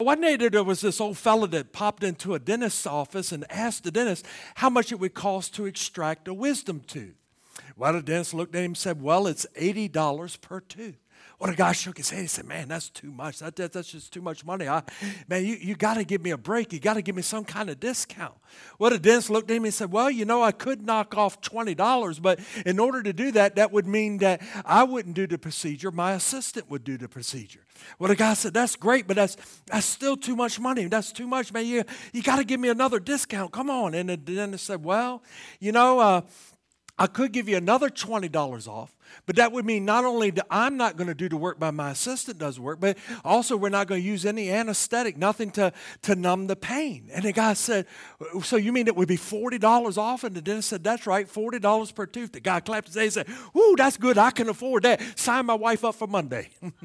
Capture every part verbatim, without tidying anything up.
One day there was this old fella that popped into a dentist's office and asked the dentist how much it would cost to extract a wisdom tooth. Well, the dentist looked at him and said, well, it's eighty dollars per tooth. Well, the guy shook his head. He said, man, that's too much. That, that, that's just too much money. I, man, you, you got to give me a break. You got to give me some kind of discount. Well, the dentist looked at him and said, well, you know, I could knock off twenty dollars, but in order to do that, that would mean that I wouldn't do the procedure. My assistant would do the procedure. Well, the guy said, that's great, but that's that's still too much money. That's too much, man. You, you got to give me another discount. Come on. And the dentist said, well, you know, uh, I could give you another twenty dollars off, but that would mean not only that I'm not going to do the work by my assistant does work, but also we're not going to use any anesthetic, nothing to, to numb the pain. And the guy said, so you mean it would be forty dollars off? And the dentist said, that's right, forty dollars per tooth. The guy clapped his hands and said, ooh, that's good. I can afford that. Sign my wife up for Monday.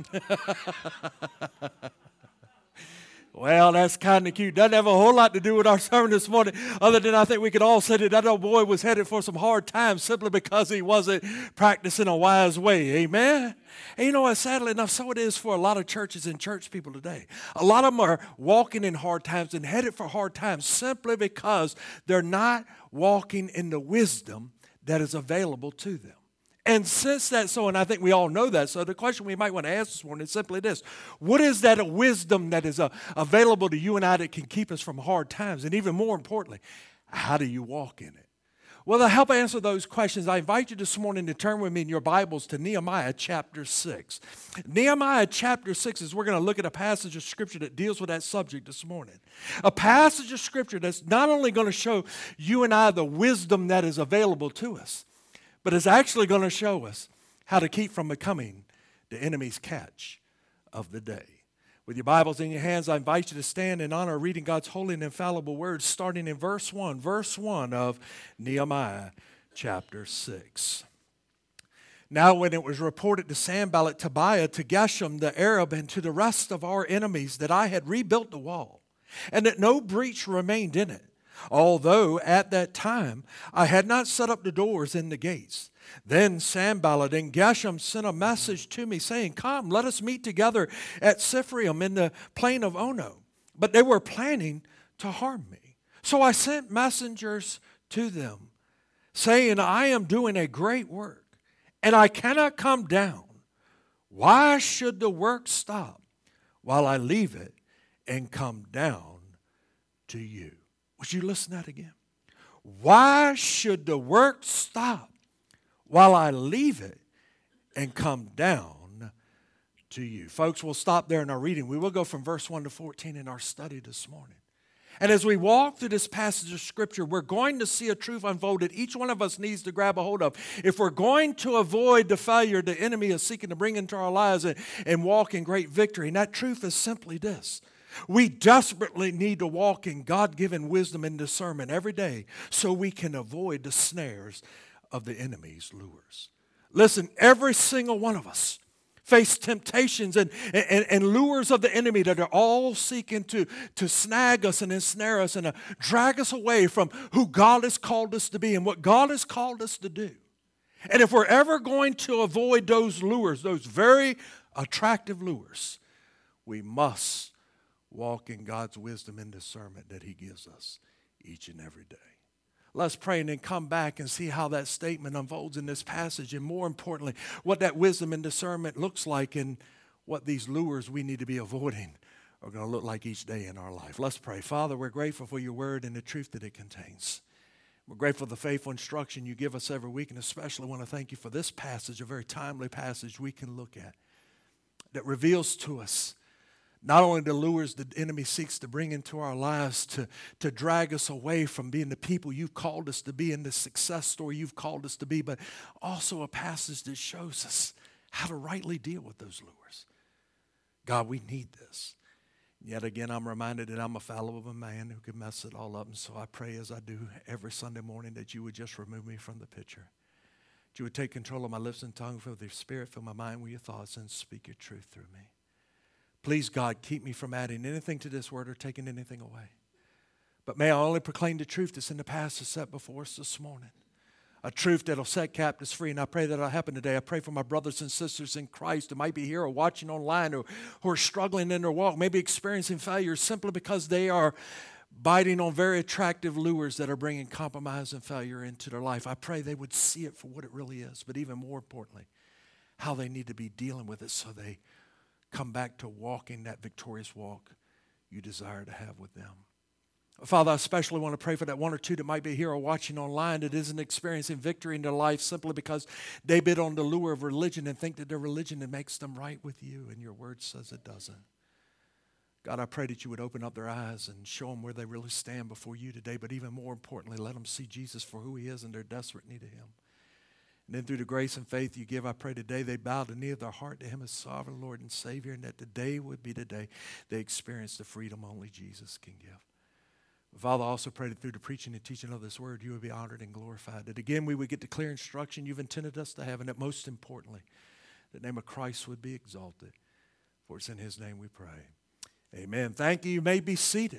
Well, that's kind of cute. Doesn't have a whole lot to do with our sermon this morning, other than I think we could all say that that old boy was headed for some hard times simply because he wasn't practicing a wise way. Amen? And you know what? Sadly enough, so it is for a lot of churches and church people today. A lot of them are walking in hard times and headed for hard times simply because they're not walking in the wisdom that is available to them. And since that's so, and I think we all know that, so the question we might want to ask this morning is simply this. What is that a wisdom that is uh, available to you and I that can keep us from hard times? And even more importantly, how do you walk in it? Well, to help answer those questions, I invite you this morning to turn with me in your Bibles to Nehemiah chapter six. Nehemiah chapter six is we're going to look at a passage of Scripture that deals with that subject this morning. A passage of Scripture that's not only going to show you and I the wisdom that is available to us, but it's actually going to show us how to keep from becoming the enemy's catch of the day. With your Bibles in your hands, I invite you to stand in honor of reading God's holy and infallible words, starting in verse one, verse one of Nehemiah chapter six. Now when it was reported to Sanballat, Tobiah, to Geshem the Arab, and to the rest of our enemies that I had rebuilt the wall, and that no breach remained in it, although at that time I had not set up the doors and the gates. Then Sanballat and Geshem sent a message to me saying, come, let us meet together at Siphraim in the plain of Ono. But they were planning to harm me. So I sent messengers to them saying, I am doing a great work and I cannot come down. Why should the work stop while I leave it and come down to you? Would you listen to that again? Why should the work stop while I leave it and come down to you? Folks, we'll stop there in our reading. We will go from verse one to fourteen in our study this morning. And as we walk through this passage of Scripture, we're going to see a truth unfold that each one of us needs to grab a hold of. If we're going to avoid the failure the enemy is seeking to bring into our lives and, and walk in great victory, and that truth is simply this. We desperately need to walk in God-given wisdom and discernment every day so we can avoid the snares of the enemy's lures. Listen, every single one of us face temptations and, and, and lures of the enemy that are all seeking to, to snag us and ensnare us and to drag us away from who God has called us to be and what God has called us to do. And if we're ever going to avoid those lures, those very attractive lures, we must walk in God's wisdom and discernment that He gives us each and every day. Let's pray and then come back and see how that statement unfolds in this passage, and more importantly, what that wisdom and discernment looks like and what these lures we need to be avoiding are going to look like each day in our life. Let's pray. Father, we're grateful for your word and the truth that it contains. We're grateful for the faithful instruction you give us every week, and especially want to thank you for this passage, a very timely passage we can look at that reveals to us not only the lures the enemy seeks to bring into our lives to, to drag us away from being the people you've called us to be and the success story you've called us to be, but also a passage that shows us how to rightly deal with those lures. God, we need this. Yet again, I'm reminded that I'm a fallible man who can mess it all up, and so I pray as I do every Sunday morning that you would just remove me from the picture. That you would take control of my lips and tongue, fill your spirit, fill my mind with your thoughts, and speak your truth through me. Please, God, keep me from adding anything to this word or taking anything away. But may I only proclaim the truth that's in the passage set before us this morning. a truth that'll set captives free. And I pray that'll happen today. I pray for my brothers and sisters in Christ who might be here or watching online or who are struggling in their walk, maybe experiencing failure simply because they are biting on very attractive lures that are bringing compromise and failure into their life. I pray they would see it for what it really is, but even more importantly, how they need to be dealing with it so they come back to walking that victorious walk you desire to have with them. Father, I especially want to pray for that one or two that might be here or watching online that isn't experiencing victory in their life simply because they bit on the lure of religion and think that their religion makes them right with you, and your word says it doesn't. God, I pray that you would open up their eyes and show them where they really stand before you today, but even more importantly, let them see Jesus for who he is and their desperate need of him. And then through the grace and faith you give, I pray today they bow the knee of their heart to him as sovereign Lord and Savior, and that today would be the day they experience the freedom only Jesus can give. Father, I also pray that through the preaching and teaching of this word, you would be honored and glorified. That again, we would get the clear instruction you've intended us to have, and that most importantly, the name of Christ would be exalted. For it's in his name we pray. Amen. Thank you. You may be seated.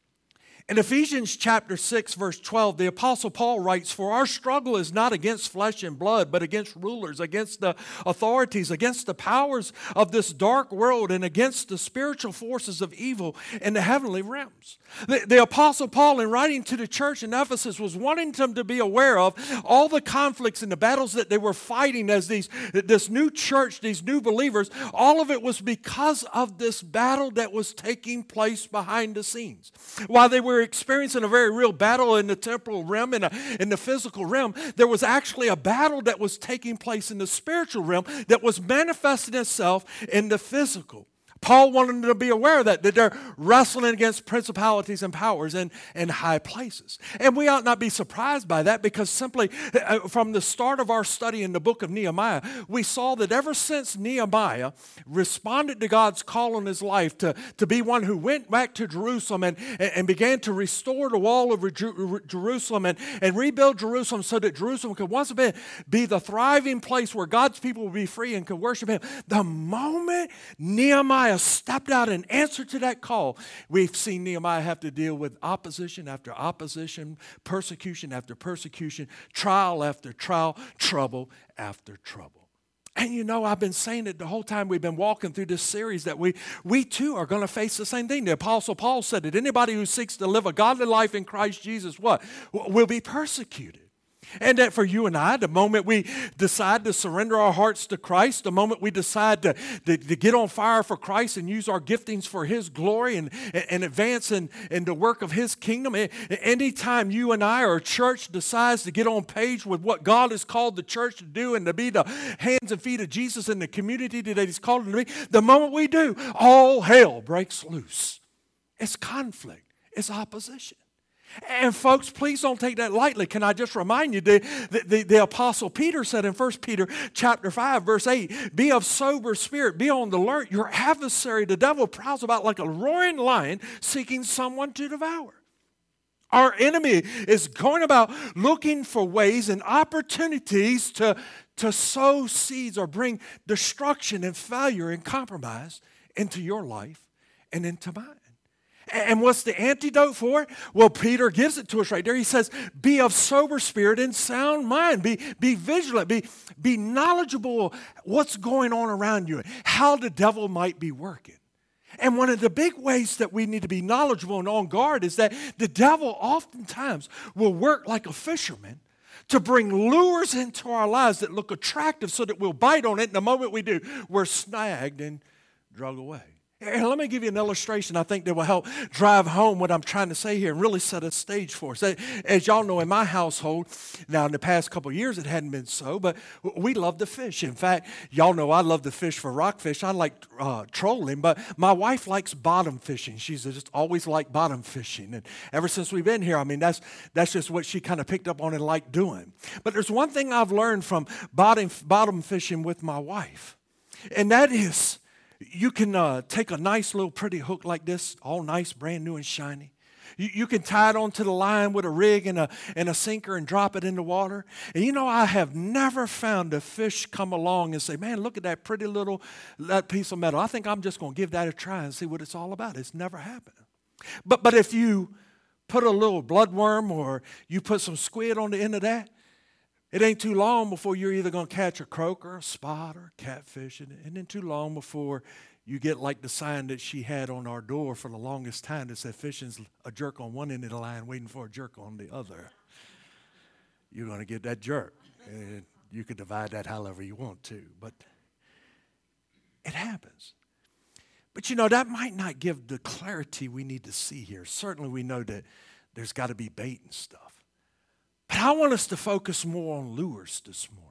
In Ephesians chapter six, verse twelve, the Apostle Paul writes, "For our struggle is not against flesh and blood, but against rulers, against the authorities, against the powers of this dark world, and against the spiritual forces of evil in the heavenly realms." The, the Apostle Paul, in writing to the church in Ephesus, was wanting them to be aware of all the conflicts and the battles that they were fighting as these, this new church, these new believers. All of it was because of this battle that was taking place behind the scenes. While they were experiencing a very real battle in the temporal realm and in the physical realm, there was actually a battle that was taking place in the spiritual realm that was manifesting itself in the physical. Paul wanted them to be aware of that, that they're wrestling against principalities and powers in, in high places. And we ought not be surprised by that, because simply uh, from the start of our study in the book of Nehemiah, we saw that ever since Nehemiah responded to God's call on his life to, to be one who went back to Jerusalem and, and began to restore the wall of Jerusalem and, and rebuild Jerusalem so that Jerusalem could once again be the thriving place where God's people would be free and could worship him. The moment Nehemiah stepped out in answer to that call, we've seen Nehemiah have to deal with opposition after opposition, persecution after persecution, trial after trial, trouble after trouble. And you know, I've been saying it the whole time we've been walking through this series that we, we too are going to face the same thing. The Apostle Paul said that anybody who seeks to live a godly life in Christ Jesus, what? Will be persecuted. And that for you and I, the moment we decide to surrender our hearts to Christ, the moment we decide to, to, to get on fire for Christ and use our giftings for his glory and, and advance in, in the work of his kingdom, anytime you and I or a church decides to get on page with what God has called the church to do and to be the hands and feet of Jesus in the community that he's called it to be, the moment we do, all hell breaks loose. It's conflict. It's opposition. And folks, please don't take that lightly. Can I just remind you, the, the, the, the Apostle Peter said in First Peter chapter five, verse eight, "Be of sober spirit, be on the alert. Your adversary, the devil, prowls about like a roaring lion seeking someone to devour." Our enemy is going about looking for ways and opportunities to, to sow seeds or bring destruction and failure and compromise into your life and into mine. And what's the antidote for it? Well, Peter gives it to us right there. He says, be of sober spirit and sound mind. Be, be vigilant. Be, be knowledgeable what's going on around you, how the devil might be working. And one of the big ways that we need to be knowledgeable and on guard is that the devil oftentimes will work like a fisherman to bring lures into our lives that look attractive so that we'll bite on it. And the moment we do, we're snagged and drug away. And let me give you an illustration I think that will help drive home what I'm trying to say here and really set a stage for us. As y'all know, in my household, now in the past couple of years it hadn't been so, but we love to fish. In fact, y'all know I love to fish for rockfish. I like uh, trolling, but my wife likes bottom fishing. She's just always liked bottom fishing. And ever since we've been here, I mean, that's, that's just what she kind of picked up on and liked doing. But there's one thing I've learned from bottom, bottom fishing with my wife, and that is, you can uh, take a nice little pretty hook like this, all nice, brand new and shiny. You, you can tie it onto the line with a rig and a, and a sinker and drop it in the water. And you know, I have never found a fish come along and say, man, look at that pretty little that piece of metal. I think I'm just going to give that a try and see what it's all about. It's never happened. But, but if you put a little bloodworm or you put some squid on the end of that, It ain't too long before you're either going to catch a croaker, a spot, or a catfish, and, and then too long before you get like the sign that she had on our door for the longest time that said fishing's a jerk on one end of the line waiting for a jerk on the other. You're going to get that jerk. And you can divide that however you want to, but it happens. But you know, that might not give the clarity we need to see here. Certainly we know that there's got to be bait and stuff. But I want us to focus more on lures this morning.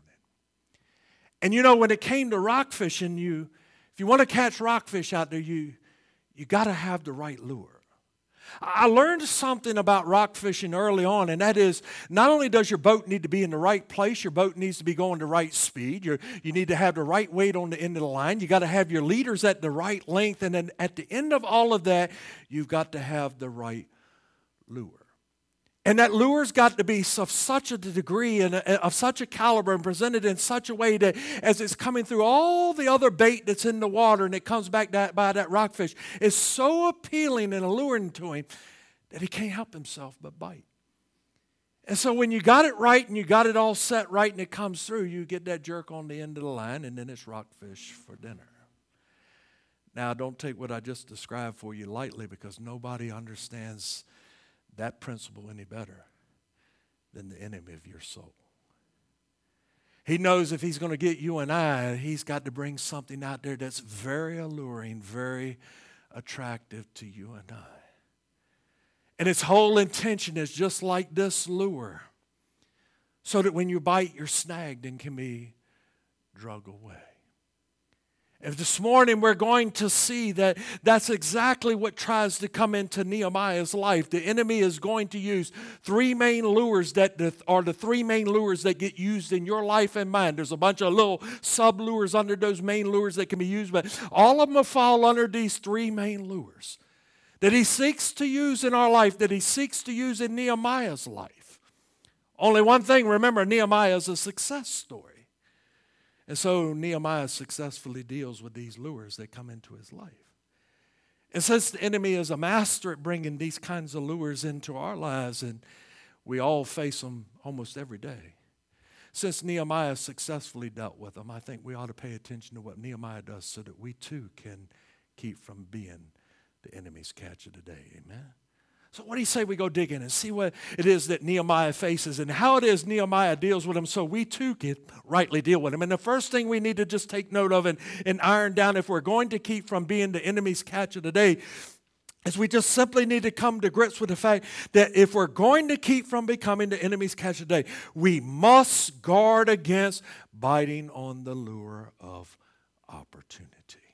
And you know, when it came to rock fishing, you, if you want to catch rockfish out there, you, you got to have the right lure. I learned something about rock fishing early on, and that is not only does your boat need to be in the right place, your boat needs to be going the right speed. You're, you need to have the right weight on the end of the line. You got to have your leaders at the right length, and then at the end of all of that, you've got to have the right lure. And that lure's got to be of such a degree and of such a caliber and presented in such a way that as it's coming through all the other bait that's in the water and it comes back that, by that rockfish, is so appealing and alluring to him that he can't help himself but bite. And so when you got it right and you got it all set right and it comes through, you get that jerk on the end of the line and then it's rockfish for dinner. Now, don't take what I just described for you lightly, because nobody understands that principle any better than the enemy of your soul. He knows if he's going to get you and I, he's got to bring something out there that's very alluring, very attractive to you and I. And its whole intention is just like this lure, so that when you bite, you're snagged and can be dragged away. If this morning we're going to see that that's exactly what tries to come into Nehemiah's life. The enemy is going to use three main lures that are the three main lures that get used in your life and mine. There's a bunch of little sub-lures under those main lures that can be used, but all of them will fall under these three main lures that he seeks to use in our life, that he seeks to use in Nehemiah's life. Only one thing, remember, Nehemiah is a success story. And so Nehemiah successfully deals with these lures that come into his life. And since the enemy is a master at bringing these kinds of lures into our lives, and we all face them almost every day, since Nehemiah successfully dealt with them, I think we ought to pay attention to what Nehemiah does so that we too can keep from being the enemy's catch of the day. Amen? So what do you say we go dig in and see what it is that Nehemiah faces and how it is Nehemiah deals with them so we too can rightly deal with them. And the first thing we need to just take note of and, and iron down if we're going to keep from being the enemy's catch of the day is we just simply need to come to grips with the fact that if we're going to keep from becoming the enemy's catch of the day, we must guard against biting on the lure of opportunity.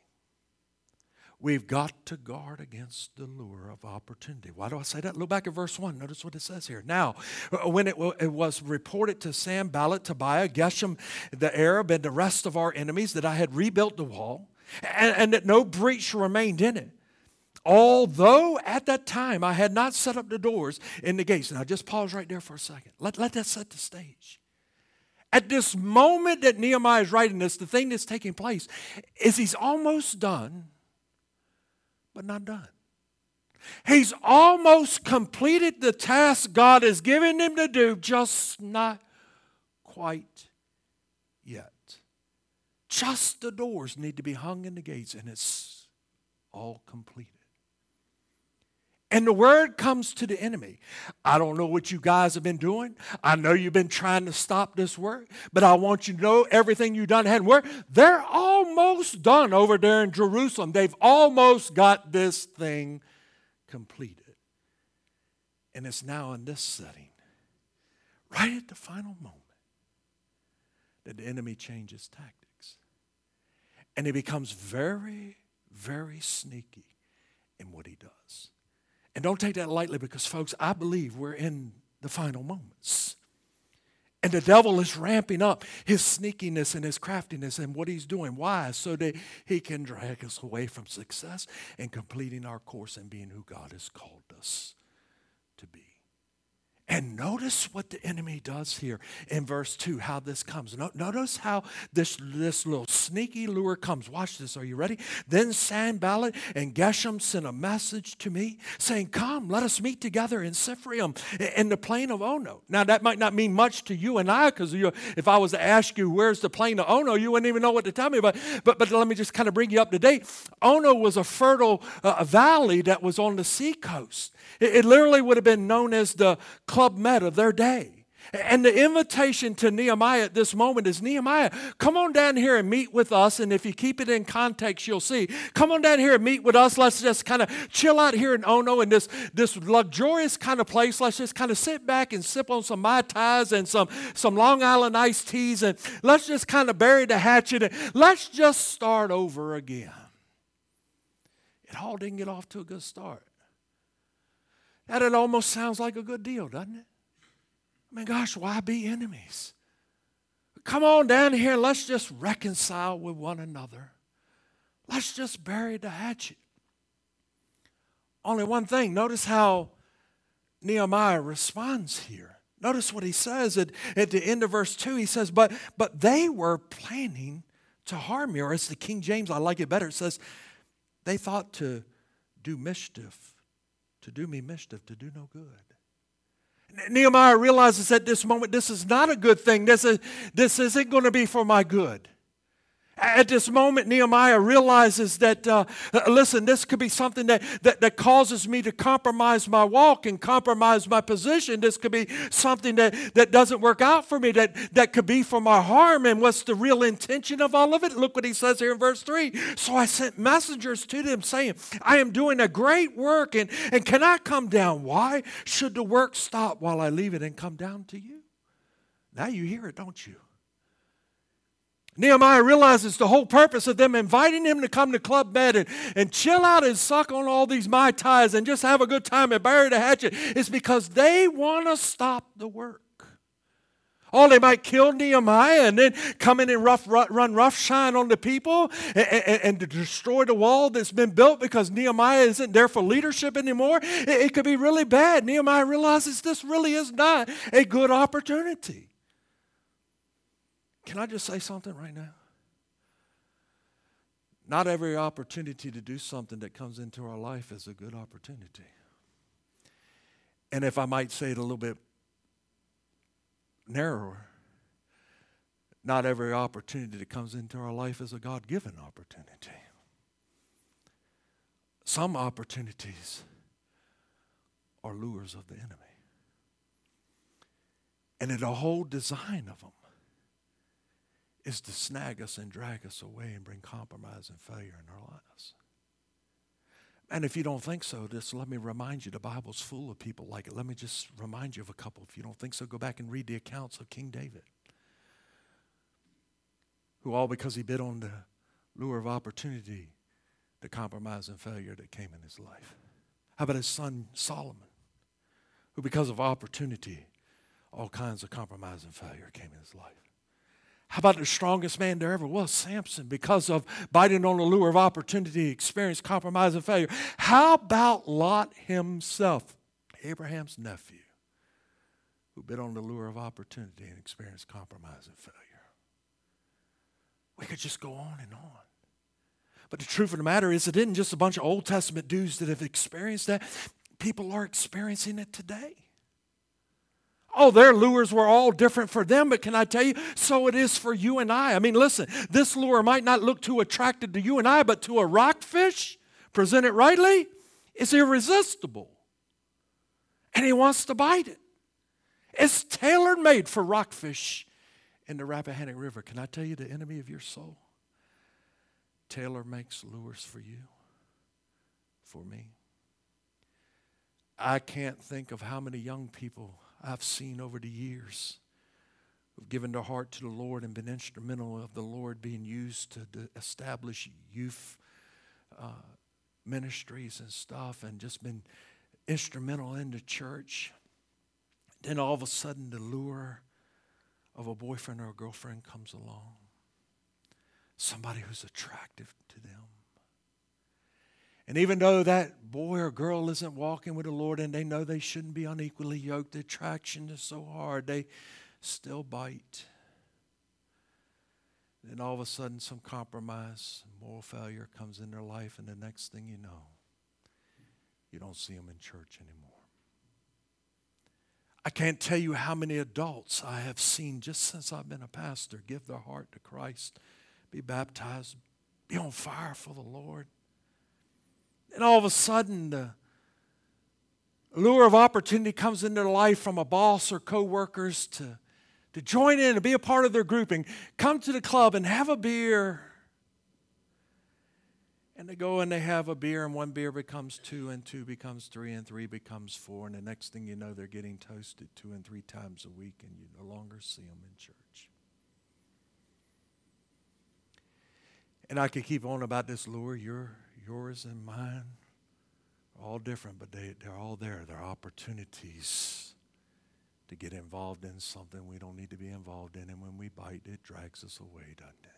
We've got to guard against the lure of opportunity. Why do I say that? Look back at verse one. Notice what it says here. Now, when it, it was reported to Sanballat, Tobiah, Geshem, the Arab, and the rest of our enemies that I had rebuilt the wall and, and that no breach remained in it, although at that time I had not set up the doors in the gates. Now, just pause right there for a second. Let, let that set the stage. At this moment that Nehemiah is writing this, the thing that's taking place is he's almost done, but not done. He's almost completed the task God has given him to do, just not quite yet. Just the doors need to be hung in the gates, and it's all completed. And the word comes to the enemy. I don't know what you guys have been doing. I know you've been trying to stop this work, but I want you to know everything you've done hadn't worked. They're almost done over there in Jerusalem. They've almost got this thing completed. And it's now in this setting, right at the final moment, that the enemy changes tactics. And he becomes very, very sneaky in what he does. And don't take that lightly because, folks, I believe we're in the final moments. And the devil is ramping up his sneakiness and his craftiness and what he's doing. Why? So that he can drag us away from success and completing our course and being who God has called us to be. And notice what the enemy does here in verse two, how this comes. No, notice how this, this little sneaky lure comes. Watch this. Are you ready? Then Sanballat and Geshem sent a message to me saying, come, let us meet together in Sephraim in the plain of Ono. Now, that might not mean much to you and I, because if I was to ask you, where's the plain of Ono, you wouldn't even know what to tell me. But, but, but let me just kind of bring you up to date. Ono was a fertile uh, valley that was on the seacoast. It, it literally would have been known as the Club Med of their day. And the invitation to Nehemiah at this moment is, Nehemiah, come on down here and meet with us. And if you keep it in context, you'll see. Come on down here and meet with us. Let's just kind of chill out here in Ono in this, this luxurious kind of place. Let's just kind of sit back and sip on some Mai Tais and some, some Long Island iced teas. And let's just kind of bury the hatchet. And let's just start over again. It all didn't get off to a good start. That it almost sounds like a good deal, doesn't it? I mean, gosh, why be enemies? Come on down here and let's just reconcile with one another. Let's just bury the hatchet. Only one thing. Notice how Nehemiah responds here. Notice what he says at, at the end of verse two. He says, but, but they were planning to harm me. Or as the King James, I like it better, it says, they thought to do mischief. To do me mischief, to do no good. Nehemiah realizes at this moment, this is not a good thing. This, is, this isn't going to be for my good. At this moment, Nehemiah realizes that, uh, listen, this could be something that, that, that causes me to compromise my walk and compromise my position. This could be something that, that doesn't work out for me, that, that could be for my harm. And what's the real intention of all of it? Look what he says here in verse three. So I sent messengers to them saying, I am doing a great work and, and cannot come down. Why should the work stop while I leave it and come down to you? Now you hear it, don't you? Nehemiah realizes the whole purpose of them inviting him to come to Club Med and, and chill out and suck on all these Mai Tais and just have a good time and bury the hatchet is because they want to stop the work. Oh, they might kill Nehemiah and then come in and rough, run roughshine on the people and, and, and to destroy the wall that's been built because Nehemiah isn't there for leadership anymore. It, it could be really bad. Nehemiah realizes this really is not a good opportunity. Can I just say something right now? Not every opportunity to do something that comes into our life is a good opportunity. And if I might say it a little bit narrower, not every opportunity that comes into our life is a God-given opportunity. Some opportunities are lures of the enemy. And the whole design of them is to snag us and drag us away and bring compromise and failure in our lives. And if you don't think so, just let me remind you, the Bible's full of people like it. Let me just remind you of a couple. If you don't think so, go back and read the accounts of King David, who all because he bid on the lure of opportunity, the compromise and failure that came in his life. How about his son Solomon, who because of opportunity, all kinds of compromise and failure came in his life. How about the strongest man there ever was, Samson, because of biting on the lure of opportunity, experienced compromise and failure. How about Lot himself, Abraham's nephew, who bit on the lure of opportunity and experienced compromise and failure? We could just go on and on. But the truth of the matter is it isn't just a bunch of Old Testament dudes that have experienced that. People are experiencing it today. Oh, their lures were all different for them, but can I tell you, so it is for you and I. I mean, listen, this lure might not look too attractive to you and I, but to a rockfish, presented rightly, it's irresistible. And he wants to bite it. It's tailor-made for rockfish in the Rappahannock River. Can I tell you, the enemy of your soul, Taylor makes lures for you, for me. I can't think of how many young people I've seen over the years who've given their heart to the Lord and been instrumental of the Lord being used to, to establish youth uh, ministries and stuff and just been instrumental in the church. Then all of a sudden the lure of a boyfriend or a girlfriend comes along. Somebody who's attractive to them. And even though that boy or girl isn't walking with the Lord and they know they shouldn't be unequally yoked, the attraction is so hard, they still bite. Then all of a sudden some compromise, moral failure comes in their life, and the next thing you know, you don't see them in church anymore. I can't tell you how many adults I have seen just since I've been a pastor give their heart to Christ, be baptized, be on fire for the Lord. And all of a sudden, the lure of opportunity comes into their life from a boss or co-workers to, to join in and be a part of their group and come to the club and have a beer. And they go and they have a beer, and one beer becomes two, and two becomes three, and three becomes four. And the next thing you know, they're getting toasted two and three times a week, and you no longer see them in church. And I could keep on about this lure. Your, yours and mine are all different, but they, they're all there. They're opportunities to get involved in something we don't need to be involved in. And when we bite, it drags us away, doesn't it?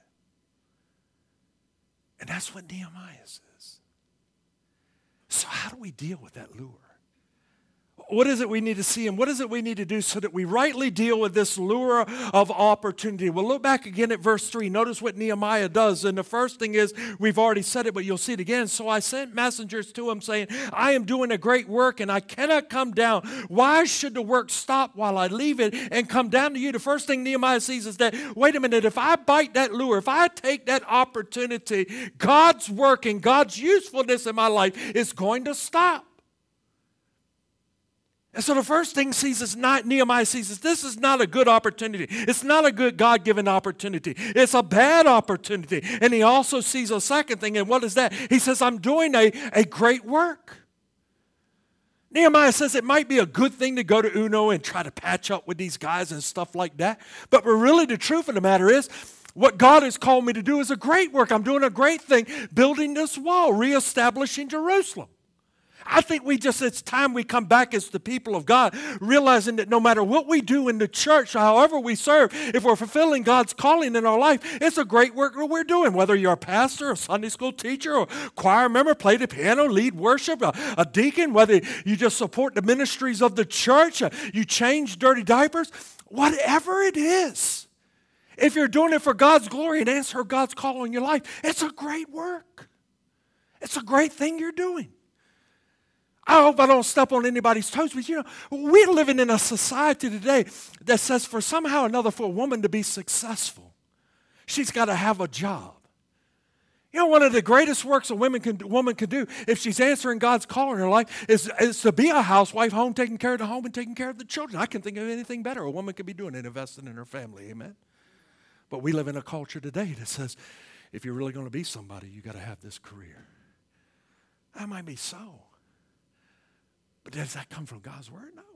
And that's what Nehemiah says. So how do we deal with that lure? What is it we need to see, and what is it we need to do so that we rightly deal with this lure of opportunity? Well, look back again at verse three. Notice what Nehemiah does. And the first thing is, we've already said it, but you'll see it again. So I sent messengers to him saying, I am doing a great work and I cannot come down. Why should the work stop while I leave it and come down to you? The first thing Nehemiah sees is that, wait a minute, if I bite that lure, if I take that opportunity, God's work and God's usefulness in my life is going to stop. And so the first thing sees is not, Nehemiah sees is this is not a good opportunity. It's not a good God-given opportunity. It's a bad opportunity. And he also sees a second thing, and what is that? He says, I'm doing a, a great work. Nehemiah says it might be a good thing to go to Uno and try to patch up with these guys and stuff like that. But really the truth of the matter is, what God has called me to do is a great work. I'm doing a great thing, building this wall, reestablishing Jerusalem. I think we just, it's time we come back as the people of God, realizing that no matter what we do in the church, however we serve, if we're fulfilling God's calling in our life, it's a great work that we're doing. Whether you're a pastor, a Sunday school teacher, or choir member, play the piano, lead worship, a, a deacon, whether you just support the ministries of the church, uh, you change dirty diapers, whatever it is. If you're doing it for God's glory and answer God's call in your life, it's a great work. It's a great thing you're doing. I hope I don't step on anybody's toes, but you know, we're living in a society today that says for somehow or another for a woman to be successful, she's got to have a job. You know, one of the greatest works a woman can, woman can do if she's answering God's call in her life is, is to be a housewife, home, taking care of the home and taking care of the children. I can't think of anything better a woman could be doing than investing in her family, amen? But we live in a culture today that says if you're really going to be somebody, you got to have this career. That might be so. But does that come from God's word? No.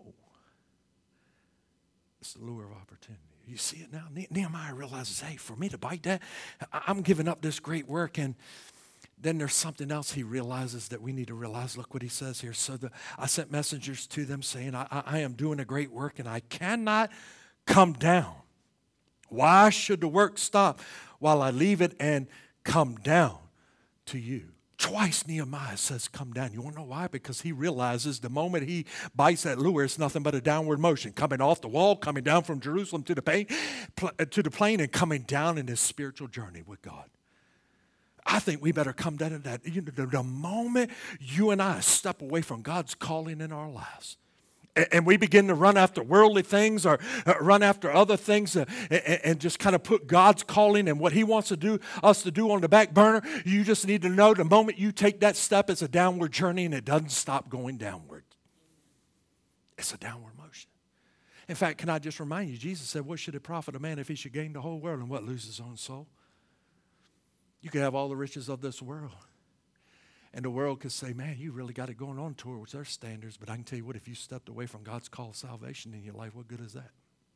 It's the lure of opportunity. You see it now? Nehemiah realizes, hey, for me to bite that, I'm giving up this great work. And then there's something else he realizes that we need to realize. Look what he says here. So the, I sent messengers to them saying, I, I am doing a great work and I cannot come down. Why should the work stop while I leave it and come down to you? Twice Nehemiah says, come down. You want to know why? Because he realizes the moment he bites that lure, it's nothing but a downward motion. Coming off the wall, coming down from Jerusalem to the plain, to the plain and coming down in his spiritual journey with God. I think we better come down to that. You know, the, the moment you and I step away from God's calling in our lives, and we begin to run after worldly things or run after other things uh, and, and just kind of put God's calling and what he wants to do, us to do on the back burner, you just need to know the moment you take that step, it's a downward journey and it doesn't stop going downward. It's a downward motion. In fact, can I just remind you, Jesus said, what should it profit a man if he should gain the whole world and what lose his own soul? You could have all the riches of this world. And the world could say, man, you really got it going on towards their standards. But I can tell you what, if you stepped away from God's call of salvation in your life, what good is that?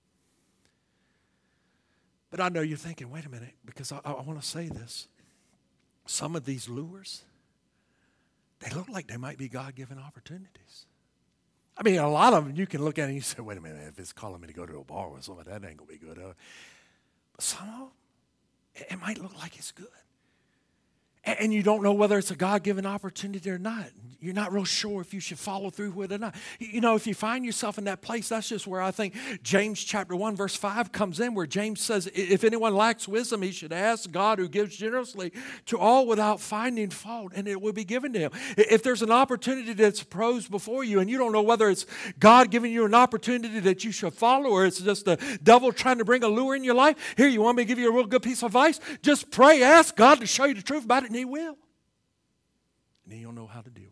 But I know you're thinking, wait a minute, because I, I want to say this. Some of these lures, they look like they might be God-given opportunities. I mean, a lot of them you can look at and you say, wait a minute, if it's calling me to go to a bar or something, that ain't going to be good. Uh, but some of them, it, it might look like it's good. and you don't know whether it's a God-given opportunity or not. You're not real sure if you should follow through with it or not. You know, if you find yourself in that place, that's just where I think James chapter one, verse five comes in, where James says, if anyone lacks wisdom, he should ask God, who gives generously to all without finding fault, and it will be given to him. If there's an opportunity that's posed before you, and you don't know whether it's God giving you an opportunity that you should follow, or it's just the devil trying to bring a lure in your life, here, you want me to give you a real good piece of advice? Just pray, ask God to show you the truth about it, and he will. And then you'll know how to deal with it.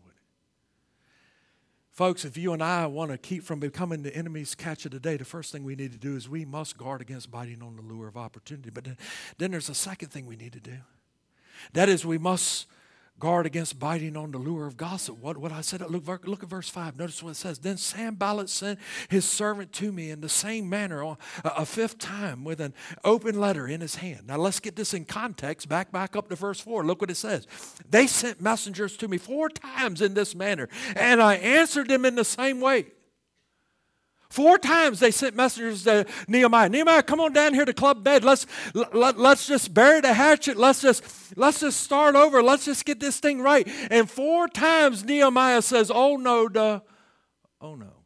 Folks, if you and I want to keep from becoming the enemy's catch of the day, the first thing we need to do is we must guard against biting on the lure of opportunity. But then, then there's a second thing we need to do. That is, we must guard against biting on the lure of gossip. What, what I said, look, look at verse five. Notice what it says. Then Sanballat sent his servant to me in the same manner a, a fifth time with an open letter in his hand. Now let's get this in context. Back, back up to verse four. Look what it says. They sent messengers to me four times in this manner, and I answered them in the same way. Four times they sent messengers to Nehemiah. Nehemiah, come on down here to Club Med. Let's let, let's just bury the hatchet. Let's just let's just start over. Let's just get this thing right. And four times Nehemiah says, "Oh no, duh. Oh no."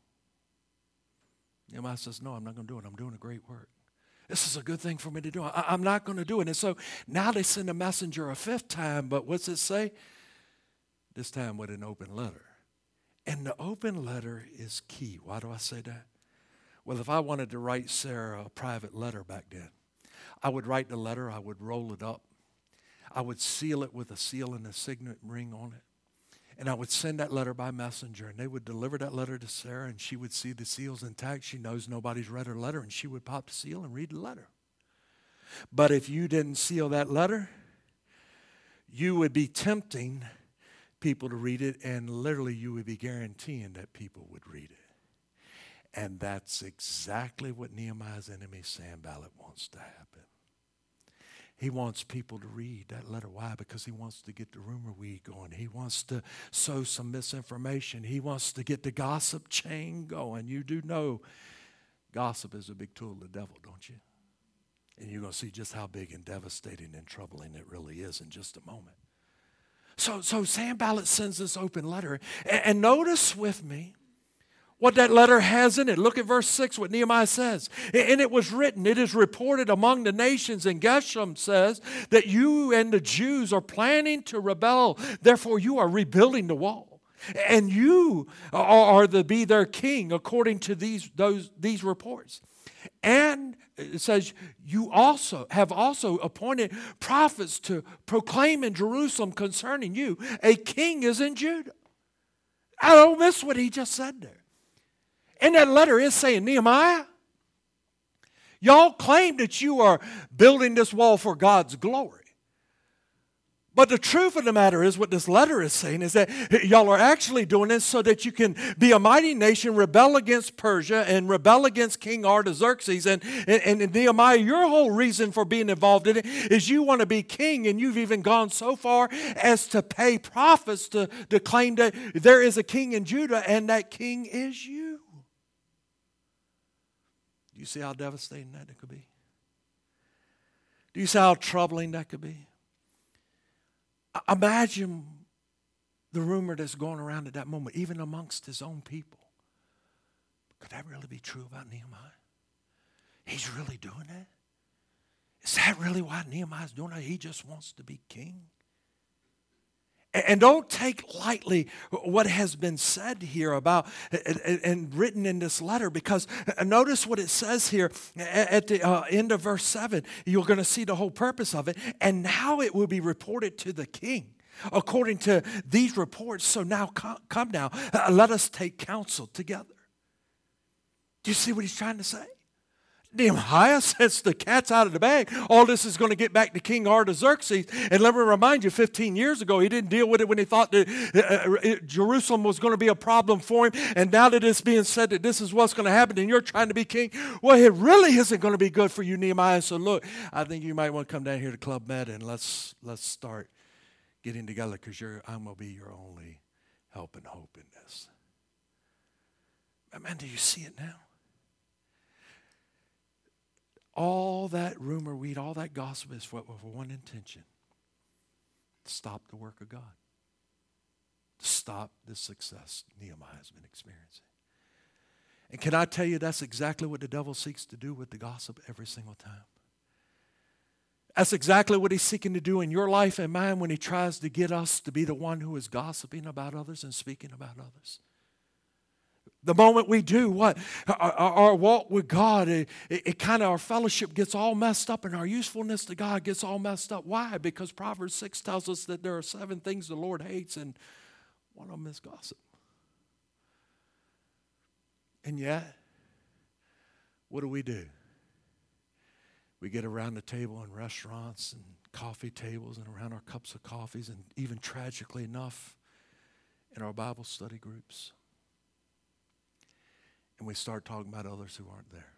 Nehemiah says, "No, I'm not going to do it. I'm doing a great work. This is a good thing for me to do. I, I'm not going to do it." And so now they send a messenger a fifth time. But what's it say? This time with an open letter. And the open letter is key. Why do I say that? Well, if I wanted to write Sarah a private letter back then, I would write the letter, I would roll it up, I would seal it with a seal and a signet ring on it, and I would send that letter by messenger, and they would deliver that letter to Sarah, and she would see the seals intact. She knows nobody's read her letter, and she would pop the seal and read the letter. But if you didn't seal that letter, you would be tempting people to read it, and literally you would be guaranteeing that people would read it. And that's exactly what Nehemiah's enemy Sanballat wants to happen. He wants people to read that letter. Why? Because he wants to get the rumor weed going. He wants to sow some misinformation. He wants to get the gossip chain going. You do know gossip is a big tool of the devil, don't you? And you're going to see just how big and devastating and troubling it really is in just a moment. So, so Sanballat sends this open letter. And, and notice with me what that letter has in it. Look at verse six, what Nehemiah says. And it was written, it is reported among the nations, and Geshem says that you and the Jews are planning to rebel. Therefore, you are rebuilding the wall. And you are to be their king according to these, those, these reports. And it says, you also have also appointed prophets to proclaim in Jerusalem concerning you, a king is in Judah. I don't miss what he just said there. And that letter is saying, Nehemiah, y'all claim that you are building this wall for God's glory. But the truth of the matter is, what this letter is saying is that y'all are actually doing this so that you can be a mighty nation, rebel against Persia, and rebel against King Artaxerxes. And, and, and Nehemiah, your whole reason for being involved in it is you want to be king, and you've even gone so far as to pay prophets to, to claim that there is a king in Judah, and that king is you. Do you see how devastating that could be? Do you see how troubling that could be? Imagine the rumor that's going around at that moment, even amongst his own people. Could that really be true about Nehemiah? He's really doing that? Is that really why Nehemiah's doing it? He just wants to be king? And don't take lightly what has been said here about and written in this letter, because notice what it says here at the uh, end of verse seven. You're going to see the whole purpose of it. And now it will be reported to the king according to these reports. So now come, come now, uh, let us take counsel together. Do you see what he's trying to say? Nehemiah, since the cat's out of the bag, all this is going to get back to King Artaxerxes. And let me remind you, fifteen years ago, he didn't deal with it when he thought that uh, Jerusalem was going to be a problem for him. And now that it's being said that this is what's going to happen and you're trying to be king, well, it really isn't going to be good for you, Nehemiah. So look, I think you might want to come down here to Club Med and let's, let's start getting together, because you're, I'm going to be your only help and hope in this. Man, do you see it now? All that rumor weed, all that gossip is for, for one intention, to stop the work of God, to stop the success Nehemiah has been experiencing. And can I tell you, that's exactly what the devil seeks to do with the gossip every single time. That's exactly what he's seeking to do in your life and mine when he tries to get us to be the one who is gossiping about others and speaking about others. The moment we do what? Our, our walk with God, it, it, it kind of, our fellowship gets all messed up and our usefulness to God gets all messed up. Why? Because Proverbs six tells us that there are seven things the Lord hates, and one of them is gossip. And yet, what do we do? We get around the table in restaurants and coffee tables and around our cups of coffees, and even tragically enough, in our Bible study groups. And we start talking about others who aren't there.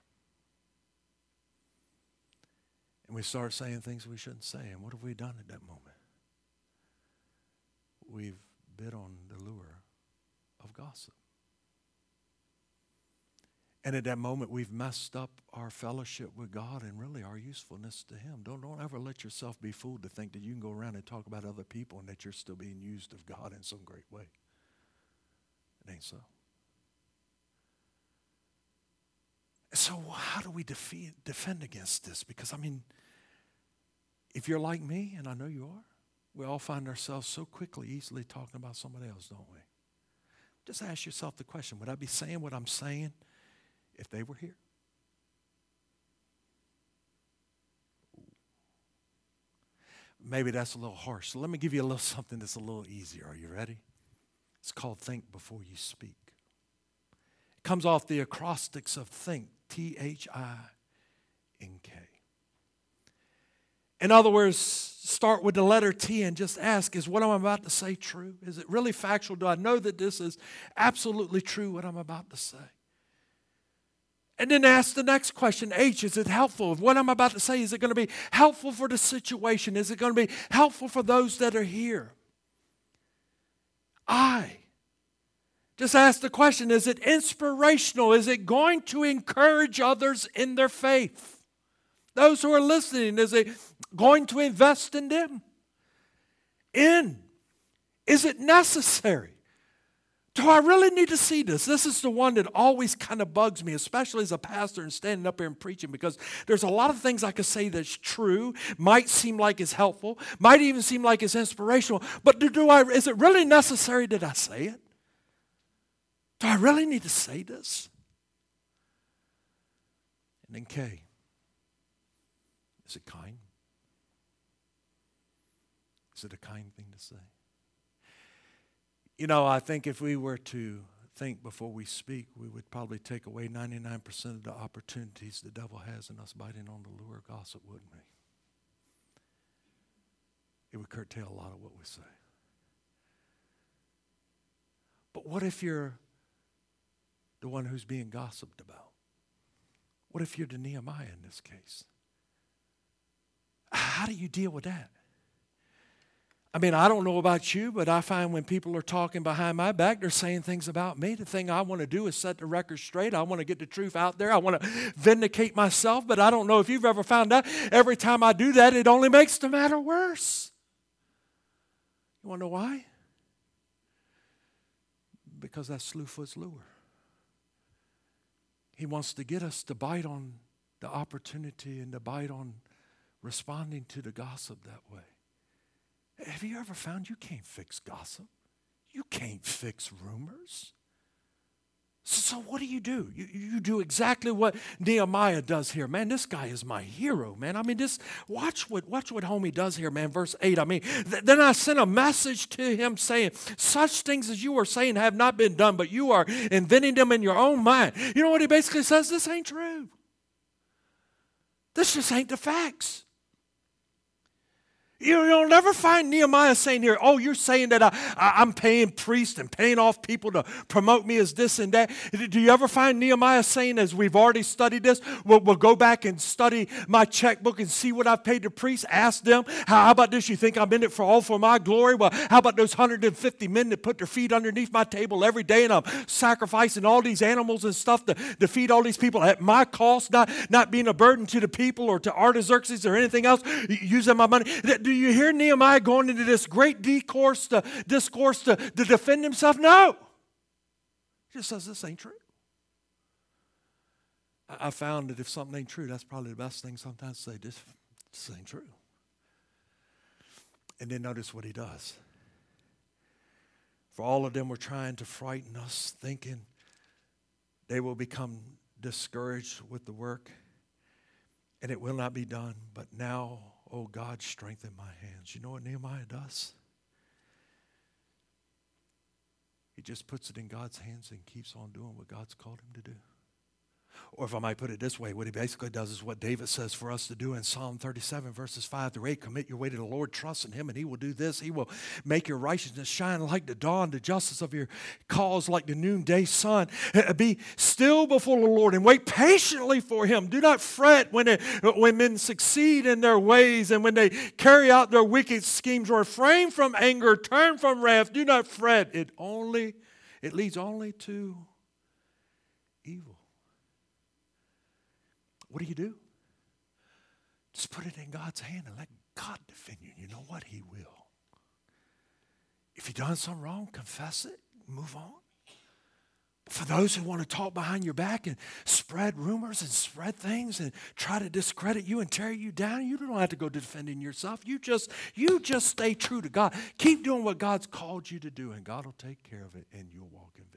And we start saying things we shouldn't say. And what have we done at that moment? We've bid on the lure of gossip. And at that moment, we've messed up our fellowship with God and really our usefulness to Him. Don't, don't ever let yourself be fooled to think that you can go around and talk about other people and that you're still being used of God in some great way. It ain't so. So how do we defeat, defend against this? Because, I mean, if you're like me, and I know you are, we all find ourselves so quickly, easily talking about somebody else, don't we? Just ask yourself the question, would I be saying what I'm saying if they were here? Maybe that's a little harsh. So let me give you a little something that's a little easier. Are you ready? It's called think before you speak. It comes off the acrostics of think, T H I N K. In other words, start with the letter T and just ask, is what I'm about to say true? Is it really factual? Do I know that this is absolutely true, what I'm about to say? And then ask the next question, H, is it helpful? What I'm about to say, is it going to be helpful for the situation? Is it going to be helpful for those that are here? I, just ask the question, is it inspirational? Is it going to encourage others in their faith? Those who are listening, is it going to invest in them? In, is it necessary? Do I really need to see this? This is the one that always kind of bugs me, especially as a pastor and standing up here and preaching, because there's a lot of things I could say that's true, might seem like it's helpful, might even seem like it's inspirational, but do, do I, is it really necessary that I say it? Do I really need to say this? And then K, is it kind? Is it a kind thing to say? You know, I think if we were to think before we speak, we would probably take away ninety-nine percent of the opportunities the devil has in us biting on the lure of gossip, wouldn't we? It would curtail a lot of what we say. But what if you're the one who's being gossiped about? What if you're the Nehemiah in this case? How do you deal with that? I mean, I don't know about you, but I find when people are talking behind my back, they're saying things about me. The thing I want to do is set the record straight. I want to get the truth out there. I want to vindicate myself, but I don't know if you've ever found out, every time I do that, it only makes the matter worse. You want to know why? Because that's Slewfoot's lure. He wants to get us to bite on the opportunity and to bite on responding to the gossip that way. Have you ever found you can't fix gossip? You can't fix rumors. So, so what do you do? You, you do exactly what Nehemiah does here. Man, this guy is my hero, man. I mean, this watch what watch what homie does here, man. Verse eight. I mean, th- then I sent a message to him saying, such things as you are saying have not been done, but you are inventing them in your own mind. You know what he basically says? This ain't true. This just ain't the facts. You'll never find Nehemiah saying here, oh, you're saying that I, I, I'm paying priests and paying off people to promote me as this and that. Do you ever find Nehemiah saying, as we've already studied this, we'll, we'll go back and study my checkbook and see what I've paid the priests? Ask them, how, how about this? You think I'm in it for all for my glory? Well, how about those one hundred fifty men that put their feet underneath my table every day, and I'm sacrificing all these animals and stuff to, to feed all these people at my cost, not, not being a burden to the people or to Artaxerxes or anything else, using my money? do you hear Nehemiah going into this great discourse to, discourse to, to defend himself? No. He just says, this ain't true. I, I found that if something ain't true, that's probably the best thing sometimes to say, this, this ain't true. And then notice what he does. For all of them were trying to frighten us, thinking they will become discouraged with the work, and it will not be done. But now, oh God, strengthen my hands. You know what Nehemiah does? He just puts it in God's hands and keeps on doing what God's called him to do. Or if I might put it this way, what he basically does is what David says for us to do in Psalm thirty-seven, verses five through eight. Commit your way to the Lord, trust in him, and he will do this. He will make your righteousness shine like the dawn, the justice of your cause like the noonday sun. Be still before the Lord and wait patiently for him. Do not fret when, it, when men succeed in their ways and when they carry out their wicked schemes. Refrain from anger, turn from wrath. Do not fret. It only, it leads only to evil. What do you do? Just put it in God's hand and let God defend you. You know what? He will. If you've done something wrong, confess it, move on. For those who want to talk behind your back and spread rumors and spread things and try to discredit you and tear you down, you don't have to go defending yourself. You just, you just stay true to God. Keep doing what God's called you to do, and God will take care of it, and you'll walk in victory.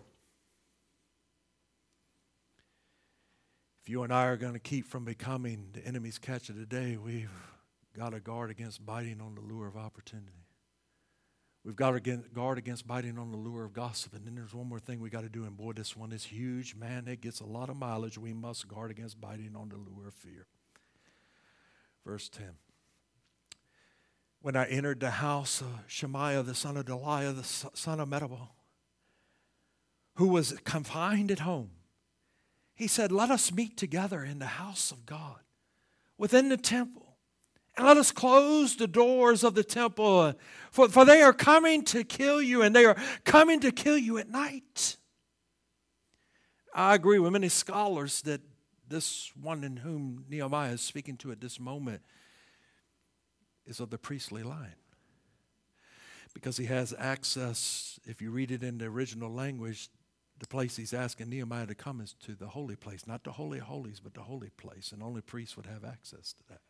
If you and I are going to keep from becoming the enemy's catch of the day, we've got to guard against biting on the lure of opportunity. We've got to guard against biting on the lure of gossip. And then there's one more thing we got to do, and boy, this one is huge. Man, it gets a lot of mileage. We must guard against biting on the lure of fear. Verse ten. When I entered the house of Shemaiah, the son of Deliah, the son of Metabel, who was confined at home, he said, let us meet together in the house of God, within the temple, and let us close the doors of the temple, for, for they are coming to kill you, and they are coming to kill you at night. I agree with many scholars that this one in whom Nehemiah is speaking to at this moment is of the priestly line, because he has access, if you read it in the original language, the place he's asking Nehemiah to come is to the holy place, not the Holy of Holies, but the holy place, and only priests would have access to that.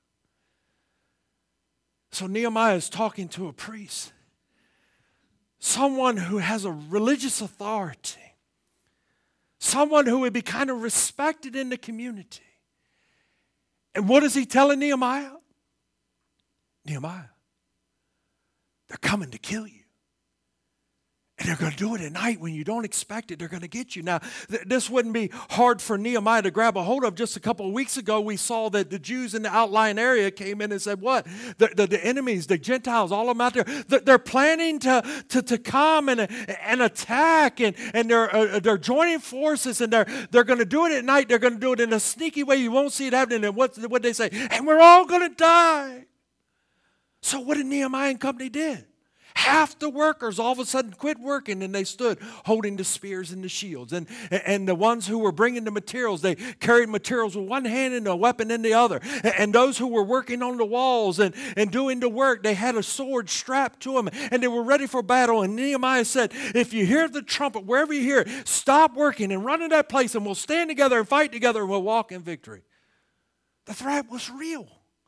So Nehemiah is talking to a priest, someone who has a religious authority, someone who would be kind of respected in the community. And what is he telling Nehemiah? Nehemiah, they're coming to kill you. And they're going to do it at night when you don't expect it. They're going to get you. Now, th- this wouldn't be hard for Nehemiah to grab a hold of. Just a couple of weeks ago, we saw that the Jews in the outlying area came in and said, what? The, the, the enemies, the Gentiles, all of them out there, they're planning to, to, to come and, and attack, and, and they're, uh, they're joining forces, and they're, they're going to do it at night. They're going to do it in a sneaky way. You won't see it happening. And what did they say? And we're all going to die. So what did Nehemiah and company did? Half the workers all of a sudden quit working, and they stood holding the spears and the shields. And, and the ones who were bringing the materials, they carried materials with one hand and a weapon in the other. And those who were working on the walls and, and doing the work, they had a sword strapped to them, and they were ready for battle. And Nehemiah said, if you hear the trumpet, wherever you hear it, stop working and run to that place, and we'll stand together and fight together, and we'll walk in victory. The threat was real.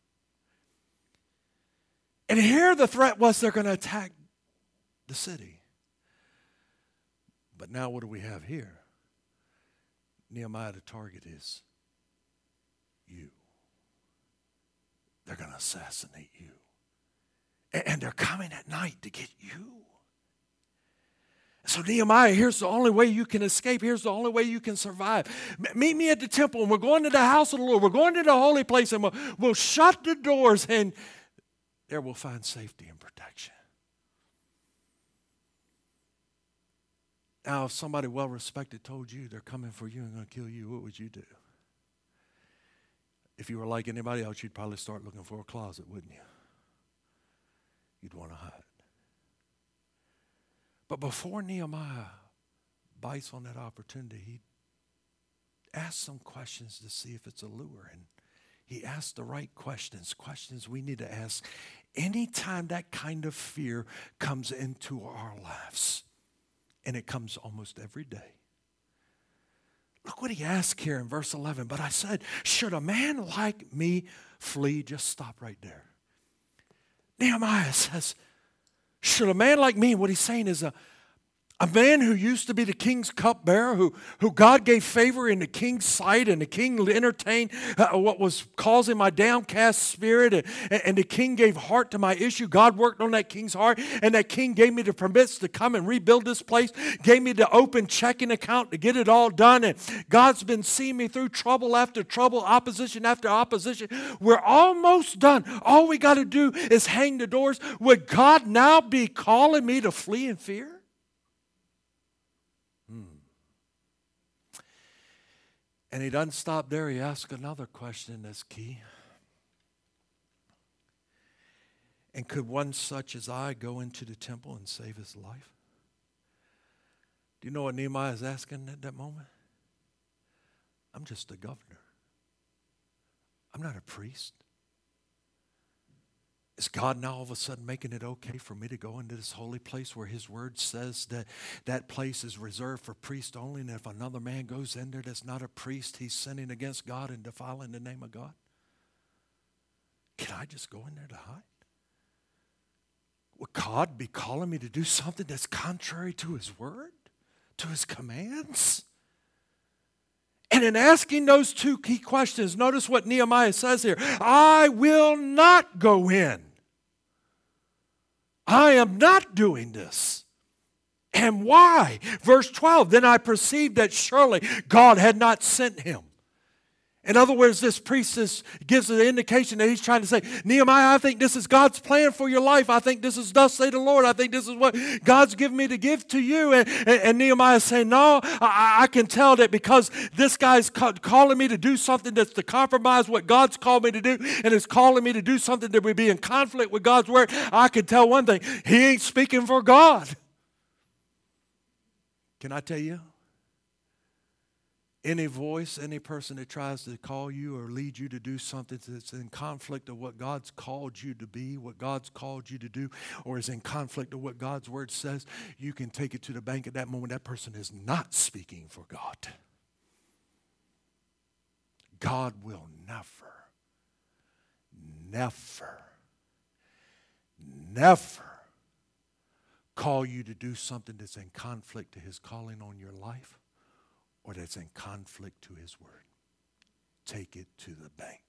And here the threat was they're going to attack the city. But now what do we have here? Nehemiah, the target is you. They're going to assassinate you. And they're coming at night to get you. So Nehemiah, here's the only way you can escape. Here's the only way you can survive. Meet me at the temple, and we're going to the house of the Lord. We're going to the holy place, and we'll, we'll shut the doors, and there we'll find safety and protection. Now, if somebody well-respected told you they're coming for you and going to kill you, what would you do? If you were like anybody else, you'd probably start looking for a closet, wouldn't you? You'd want to hide. But before Nehemiah bites on that opportunity, he asks some questions to see if it's a lure. And he asked the right questions, questions we need to ask Anytime that kind of fear comes into our lives, and it comes almost every day. Look what he asked here in verse eleven. But I said, should a man like me flee? Just stop right there. Nehemiah says, should a man like me, what he's saying is a, a man who used to be the king's cupbearer, who, who God gave favor in the king's sight, and the king entertained uh, what was causing my downcast spirit, and, and the king gave heart to my issue. God worked on that king's heart, and that king gave me the permits to come and rebuild this place, gave me the open checking account to get it all done, and God's been seeing me through trouble after trouble, opposition after opposition. We're almost done. All we got to do is hang the doors. Would God now be calling me to flee in fear? And he doesn't stop there. He asks another question that's key. And could one such as I go into the temple and save his life? Do you know what Nehemiah is asking at that moment? I'm just a governor. I'm not a priest. Is God now all of a sudden making it okay for me to go into this holy place where his word says that that place is reserved for priests only, and if another man goes in there that's not a priest, he's sinning against God and defiling the name of God? Can I just go in there to hide? Would God be calling me to do something that's contrary to his word, to his commands? And in asking those two key questions, notice what Nehemiah says here. I will not go in. I am not doing this. And why? Verse twelve, then I perceived that surely God had not sent him. In other words, this priest is, gives an indication that he's trying to say, Nehemiah, I think this is God's plan for your life. I think this is thus say the Lord. I think this is what God's given me to give to you. And, and, and Nehemiah is saying, no, I, I can tell that because this guy's ca- calling me to do something that's to compromise what God's called me to do, and is calling me to do something that would be in conflict with God's word. I can tell one thing, he ain't speaking for God. Can I tell you? Any voice, any person that tries to call you or lead you to do something that's in conflict of what God's called you to be, what God's called you to do, or is in conflict of what God's word says, you can take it to the bank at that moment. That person is not speaking for God. God will never, never, never call you to do something that's in conflict to his calling on your life, or that's in conflict to his word. Take it to the bank.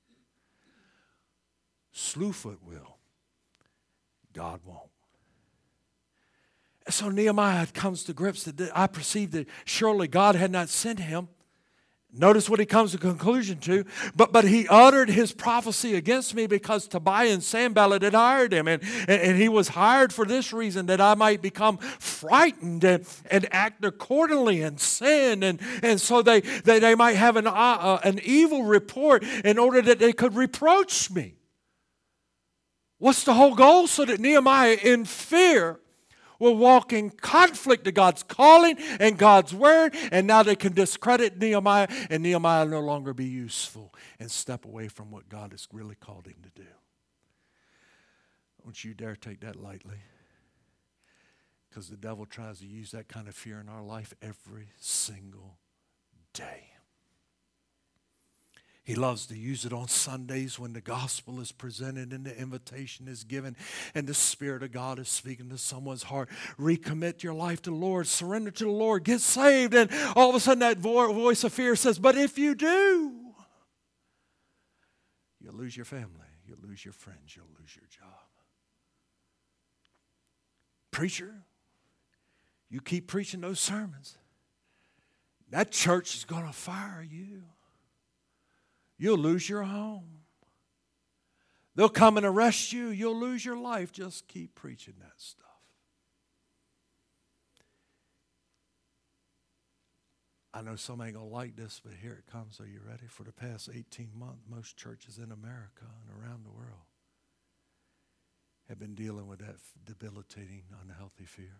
Slewfoot will. God won't. And so Nehemiah comes to grips that I perceived that surely God had not sent him. Notice what he comes to conclusion to. But, but he uttered his prophecy against me because Tobiah and Sanballat had hired him. And, and, and he was hired for this reason, that I might become frightened and, and act accordingly and sin. And, and so they, they, they might have an, uh, an evil report in order that they could reproach me. What's the whole goal? So that Nehemiah, in fear, will walk in conflict to God's calling and God's word, and now they can discredit Nehemiah, and Nehemiah will no longer be useful and step away from what God has really called him to do. Don't you dare take that lightly, because the devil tries to use that kind of fear in our life every single day. He loves to use it on Sundays when the gospel is presented and the invitation is given and the Spirit of God is speaking to someone's heart. Recommit your life to the Lord. Surrender to the Lord. Get saved. And all of a sudden that vo- voice of fear says, but if you do, you'll lose your family. You'll lose your friends. You'll lose your job. Preacher, you keep preaching those sermons, that church is going to fire you. You'll lose your home. They'll come and arrest you. You'll lose your life. Just keep preaching that stuff. I know some ain't going to like this, but here it comes. Are you ready? For the past eighteen months, most churches in America and around the world have been dealing with that debilitating, unhealthy fear.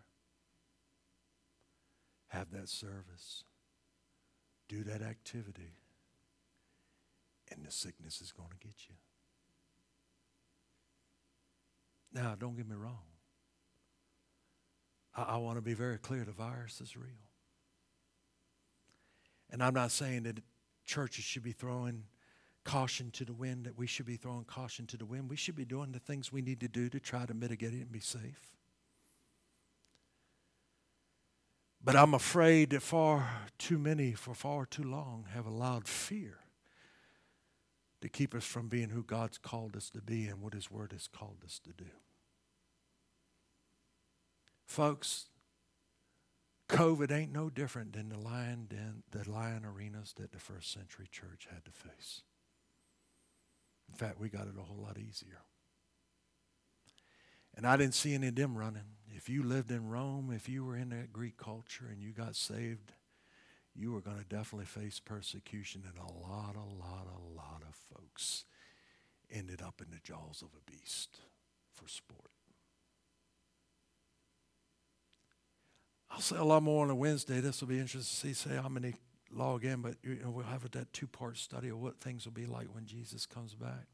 Have that service. Do that activity. And the sickness is going to get you. Now, don't get me wrong. I, I want to be very clear. The virus is real. And I'm not saying that churches should be throwing caution to the wind, that we should be throwing caution to the wind. We should be doing the things we need to do to try to mitigate it and be safe. But I'm afraid that far too many, for far too long, have allowed fear to keep us from being who God's called us to be and what His Word has called us to do. Folks, COVID ain't no different than the lion den, the lion arenas that the first century church had to face. In fact, we got it a whole lot easier. And I didn't see any of them running. If you lived in Rome, if you were in that Greek culture and you got saved, you were going to definitely face persecution, and a lot, a lot, a lot of folks ended up in the jaws of a beast for sport. I'll say a lot more on a Wednesday. This will be interesting to see, say how many log in, but you know, we'll have that two-part study of what things will be like when Jesus comes back.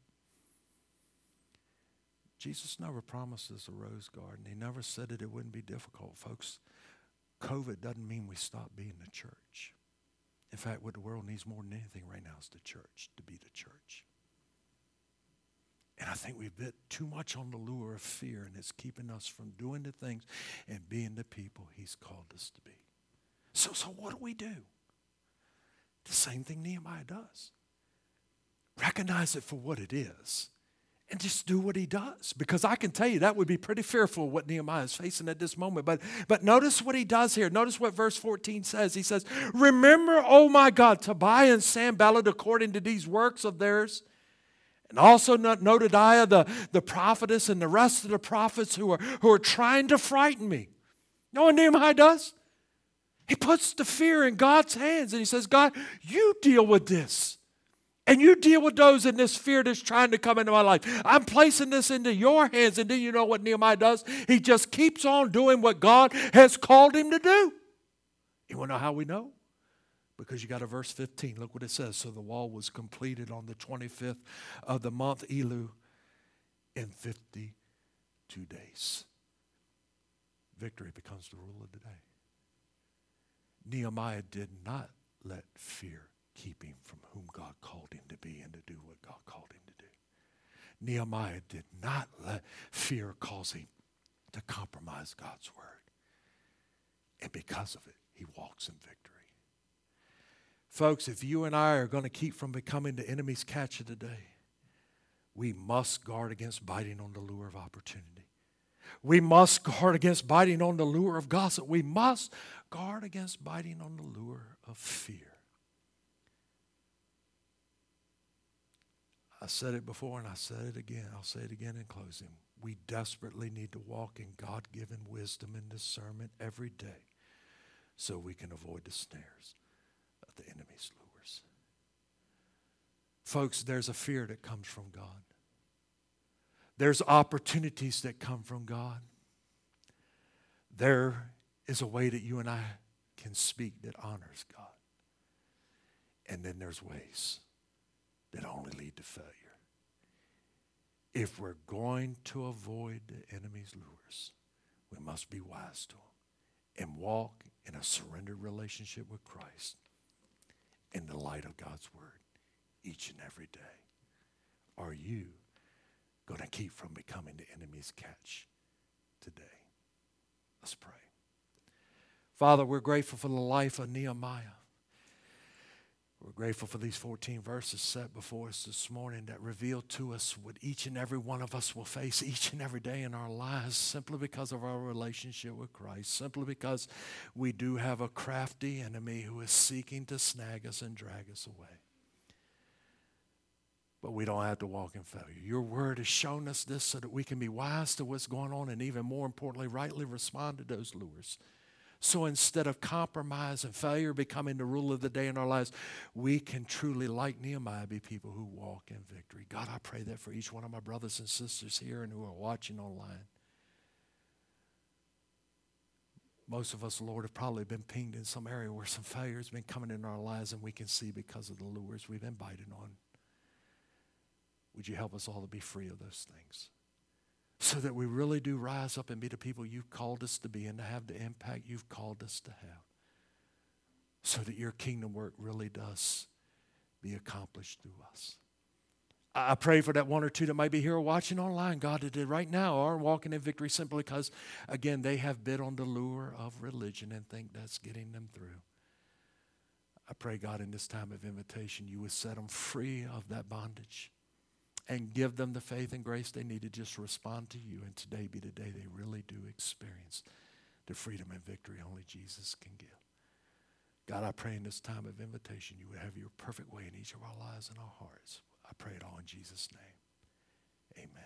Jesus never promised us a rose garden. He never said that it wouldn't be difficult, folks. COVID doesn't mean we stop being the church. In fact, what the world needs more than anything right now is the church, to be the church. And I think we've bit too much on the lure of fear, and it's keeping us from doing the things and being the people He's called us to be. So, so what do we do? The same thing Nehemiah does. Recognize it for what it is. And just do what he does. Because I can tell you that would be pretty fearful what Nehemiah is facing at this moment. But, but notice what he does here. Notice what verse fourteen says. He says, remember, oh my God, Tobiah and Sanballat according to these works of theirs. And also Noadiah, the, the prophetess, and the rest of the prophets who are, who are trying to frighten me. You know what Nehemiah does? He puts the fear in God's hands. And he says, God, you deal with this. And you deal with those in this fear that's trying to come into my life. I'm placing this into your hands. And then you know what Nehemiah does? He just keeps on doing what God has called him to do. You want to know how we know? Because you got a verse fifteen. Look what it says. So the wall was completed on the twenty-fifth of the month Elul in fifty-two days. Victory becomes the rule of the day. Nehemiah did not let fear keep him from whom God called him to be and to do what God called him to do. Nehemiah did not let fear cause him to compromise God's word. And because of it, he walks in victory. Folks, if you and I are going to keep from becoming the enemy's catch of the day, we must guard against biting on the lure of opportunity. We must guard against biting on the lure of gossip. We must guard against biting on the lure of fear. I said it before and I said it again. I'll say it again in closing. We desperately need to walk in God-given wisdom and discernment every day so we can avoid the snares of the enemy's lures. Folks, there's a fear that comes from God. There's opportunities that come from God. There is a way that you and I can speak that honors God. And then there's ways that only lead to failure. If we're going to avoid the enemy's lures, we must be wise to them and walk in a surrendered relationship with Christ in the light of God's word each and every day. Are you going to keep from becoming the enemy's catch today? Let's pray. Father, we're grateful for the life of Nehemiah. We're grateful for these fourteen verses set before us this morning that reveal to us what each and every one of us will face each and every day in our lives simply because of our relationship with Christ, simply because we do have a crafty enemy who is seeking to snag us and drag us away. But we don't have to walk in failure. Your word has shown us this so that we can be wise to what's going on and even more importantly, rightly respond to those lures. So instead of compromise and failure becoming the rule of the day in our lives, we can truly, like Nehemiah, be people who walk in victory. God, I pray that for each one of my brothers and sisters here and who are watching online. Most of us, Lord, have probably been pinged in some area where some failure has been coming in our lives and we can see because of the lures we've been biting on. Would you help us all to be free of those things? so that we really do rise up and be the people you've called us to be and to have the impact you've called us to have, so that your kingdom work really does be accomplished through us. I pray for that one or two that might be here or watching online, God, that did right now are walking in victory simply because, again, they have bid on the lure of religion and think that's getting them through. I pray, God, in this time of invitation, you would set them free of that bondage and give them the faith and grace they need to just respond to you. And today be the day they really do experience the freedom and victory only Jesus can give. God, I pray in this time of invitation, you would have your perfect way in each of our lives and our hearts. I pray it all in Jesus' name. Amen.